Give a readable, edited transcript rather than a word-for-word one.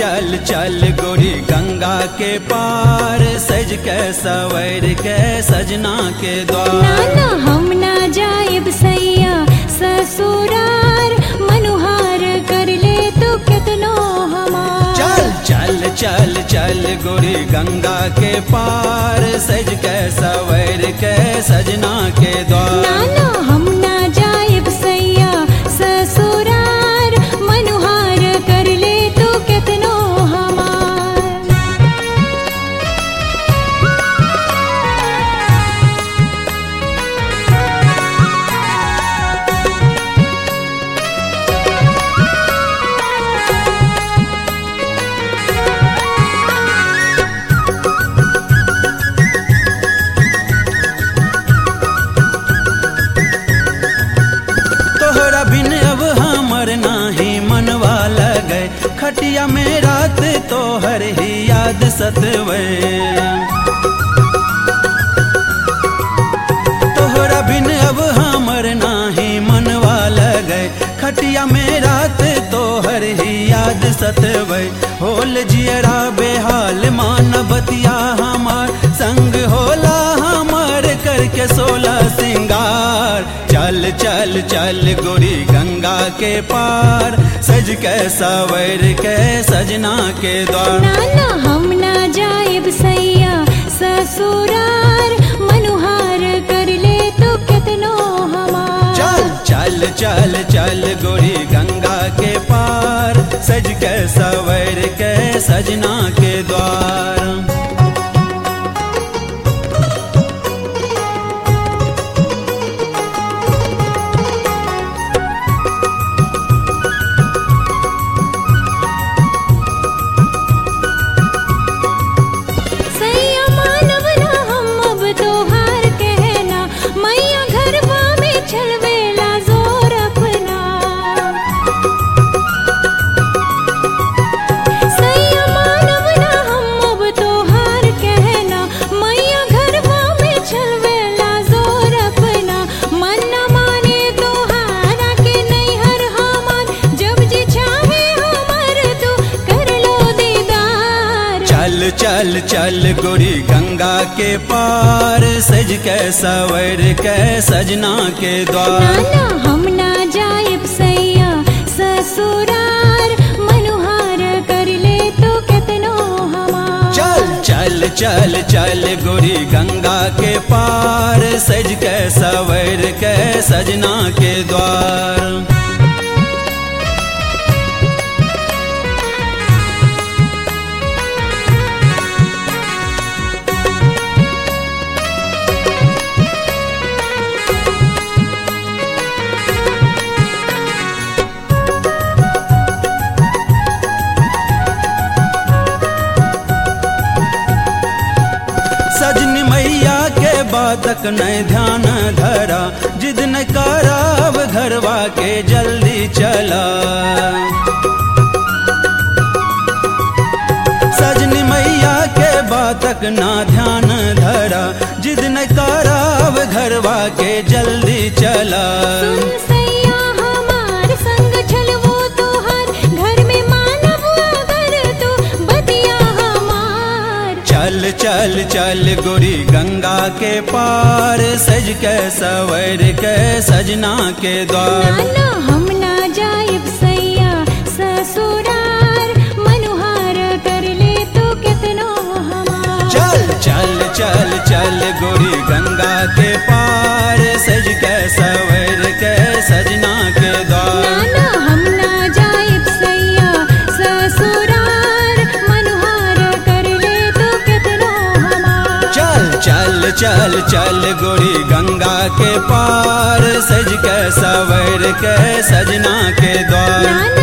चल चल गोरी गंगा के पार सज के सवर के सजना के द्वार। नाना हम ना जाएब सैया ससुरार मनुहार कर ले तो कितनो हमार। चल चल चल चल गोरी गंगा के पार सज के सवर के सजना के द्वार। नाना हम ना जाएब सैया ससुरार मनुहार कर ले तो कितनो हमार। तोहरा बिन अब हमर नाही मनवा लगे खटिया में रात तोहर ही याद सतवे। तोहरा बिन अब हमर नाही मनवा लगे खटिया में रात तोहर ही याद सतवे। होल जियरा बेहाल मान बतिया हमार संग होला हमार करके 16 सिंगार। चल चल चल गोरी गंगा के पार सज के सवर के सजना के द्वार। नाना हम ना जाएब सैया ससुरार मनुहार कर ले तो कितनो हमार। चल चल चल चल गोरी गंगा के पार सज के सवर के सजना के द्वार। सैया मानव ना हम अब तोहार कहना मैया घरवा में छलवेला जोर अपना। सैया मानव ना हम अब तोहार कहना मैया घरवा में छलवेला जोर अपना। मन न माने तोहारा के नैहर हमार जब जी चाहे हमर तू कर लो दीदार। चल चल चल गोरी गंगा के पार सज के सवर के सजना के द्वार। नाना हम ना जाएब सैया ससुरार मनुहार कर ले तो कितनो हमार। चल चल चल चल गोरी गंगा के पार सज के सवर के सजना के द्वार। सजनी मैया के बातक नहीं ध्यान धरा जिद न कराब घरवा के जल्दी चला। सजनी मैया के बातक ना ध्यान धरा जिद न कराब घरवा के जल्दी चला। सुन सैया हमार संग छलवो तोहार घर में मानव अगर तू बतिया हमार। चल चल चल गोरी गंगा के पार सज के सवर के सजना के द्वार। नाना हम ना जाएब सैया ससुरार मनुहार कर ले तो कितनो हमार। चल चल चल चल गोरी गंगा के पार सज के सवर के सजना के द्वार। नाना हम ना जाएब सैया ससुरार मनुहार कर ले तो कितनो हमार। चल चल चल चल गोरी गंगा के पार सज के सवर के सजना के द्वार।